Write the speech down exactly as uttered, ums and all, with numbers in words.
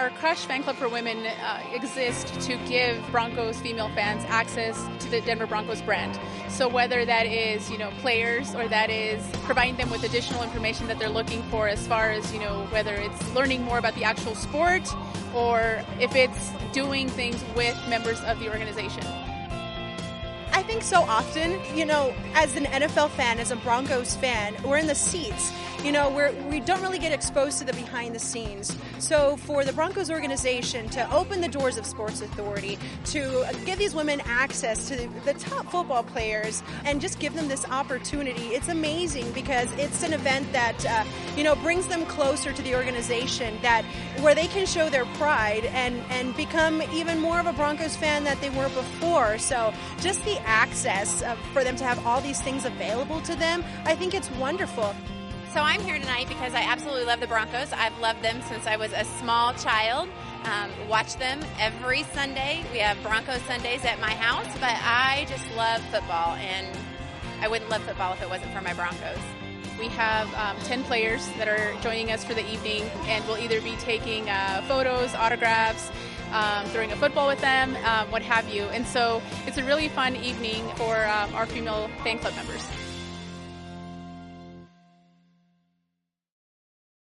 Our Crush Fan Club for Women uh, exists to give Broncos female fans access to the Denver Broncos brand. So whether that is, you know, players or that is providing them with additional information that they're looking for as far as, you know, whether it's learning more about the actual sport or if it's doing things with members of the organization. I think so often, you know, as an N F L fan, as a Broncos fan, we're in the seats. You know, we're, we don't really get exposed to the behind the scenes. So for the Broncos organization to open the doors of Sports Authority, to give these women access to the, the top football players and just give them this opportunity, it's amazing because it's an event that, uh, you know, brings them closer to the organization, that where they can show their pride and, and become even more of a Broncos fan that they were before. So just the access uh, for them to have all these things available to them, I think it's wonderful. So I'm here tonight because I absolutely love the Broncos. I've loved them since I was a small child. Um, watch them every Sunday. We have Broncos Sundays at my house, but I just love football, and I wouldn't love football if it wasn't for my Broncos. We have um, ten players that are joining us for the evening, and we'll either be taking uh, photos, autographs, um, throwing a football with them, um, what have you. And so it's a really fun evening for um, our female fan club members.